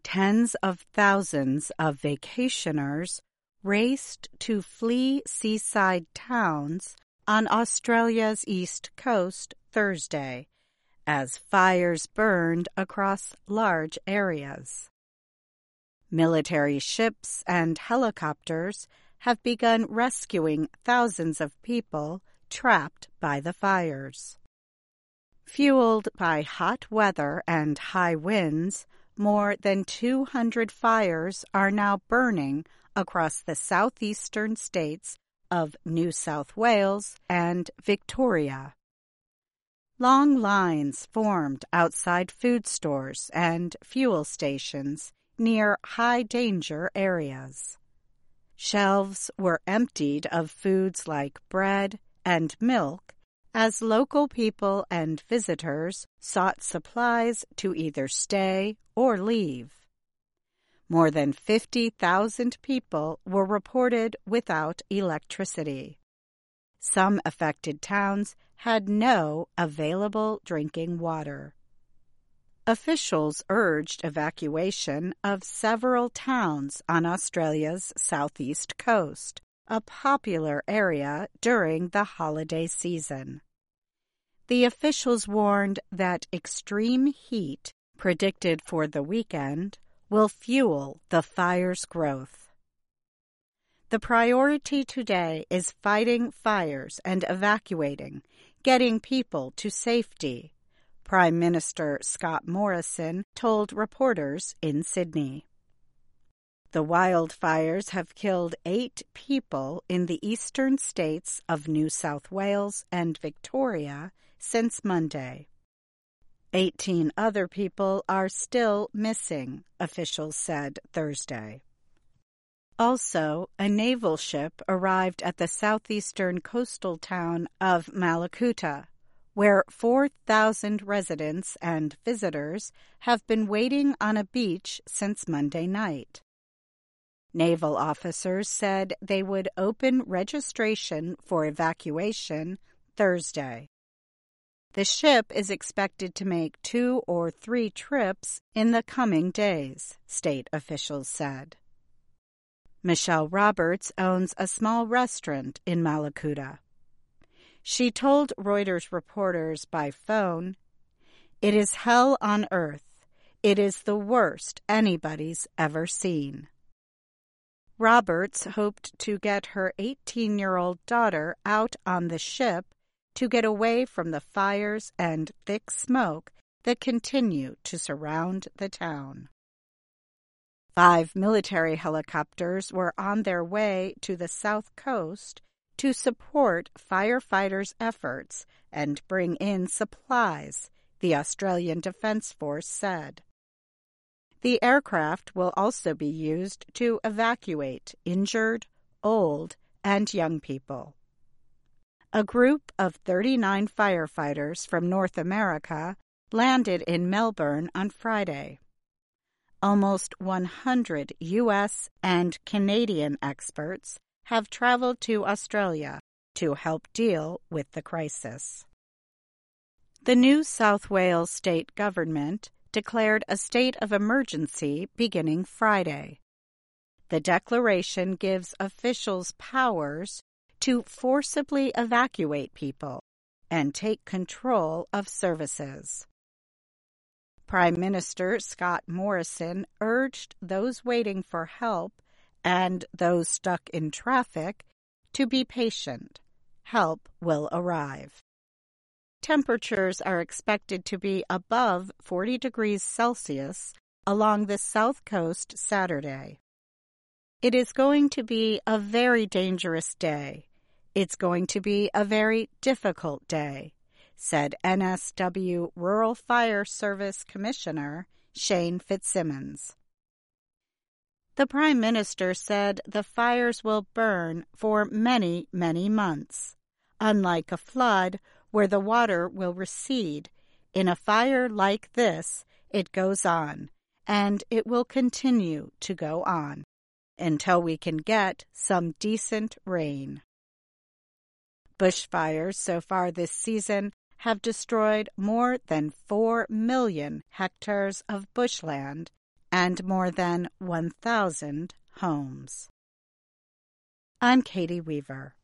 Tens of thousands of vacationers raced to flee seaside towns on Australia's east coast Thursday as fires burned across large areas. Military ships and helicopters have begun rescuing thousands of people trapped by the fires. Fueled by hot weather and high winds, more than 200 fires are now burning across the southeastern states of New South Wales and Victoria. Long lines formed outside food stores and fuel stations near high-danger areas. Shelves were emptied of foods like bread and milk as local people and visitors sought supplies to either stay or leave. More than 50,000 people were reported without electricity. Some affected towns had no available drinking water. Officials urged evacuation of several towns on Australia's southeast coast, a popular area during the holiday season. The officials warned that extreme heat predicted for the weekend will fuel the fire's growth. The priority today is fighting fires and evacuating, getting people to safety, Prime Minister Scott Morrison told reporters in Sydney. The wildfires have killed 8 people in the eastern states of New South Wales and Victoria since Monday. 18 other people are still missing, officials said Thursday. Also, a naval ship arrived at the southeastern coastal town of Malakuta, where 4,000 residents and visitors have been waiting on a beach since Monday night. Naval officers said they would open registration for evacuation Thursday. The ship is expected to make 2 or 3 trips in the coming days, state officials said. Michelle Roberts owns a small restaurant in Malakuta. She told Reuters reporters by phone, "It is hell on earth. It is the worst anybody's ever seen." Roberts hoped to get her 18-year-old daughter out on the ship to get away from the fires and thick smoke that continue to surround the town. 5 military helicopters were on their way to the south coast to support firefighters' efforts and bring in supplies, the Australian Defence Force said. The aircraft will also be used to evacuate injured, old, and young people. A group of 39 firefighters from North America landed in Melbourne on Friday. Almost 100 U.S. and Canadian experts have traveled to Australia to help deal with the crisis. The New South Wales state government declared a state of emergency beginning Friday. The declaration gives officials powers to forcibly evacuate people and take control of services. Prime Minister Scott Morrison urged those waiting for help and those stuck in traffic to be patient. Help will arrive. Temperatures are expected to be above 40 degrees Celsius along the south coast Saturday. It is going to be a very dangerous day. It's going to be a very difficult day, said NSW Rural Fire Service Commissioner Shane Fitzsimmons. The Prime Minister said the fires will burn for many, many months. Unlike a flood where the water will recede, in a fire like this, it goes on, and it will continue to go on until we can get some decent rain. Bushfires so far this season have destroyed more than 4 million hectares of bushland and more than 1,000 homes. I'm Katie Weaver.